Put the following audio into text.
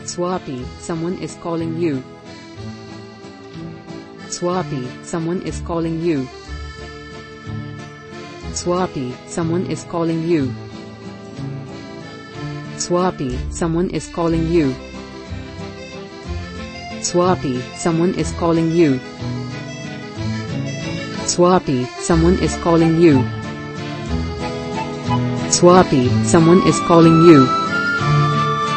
Swappy, someone is calling you. Swappy, someone is calling you. Swappy, someone is calling you. Swappy, someone is calling you. Swappy, someone is calling you. Swappy, someone is calling you. Swappy, someone is calling you.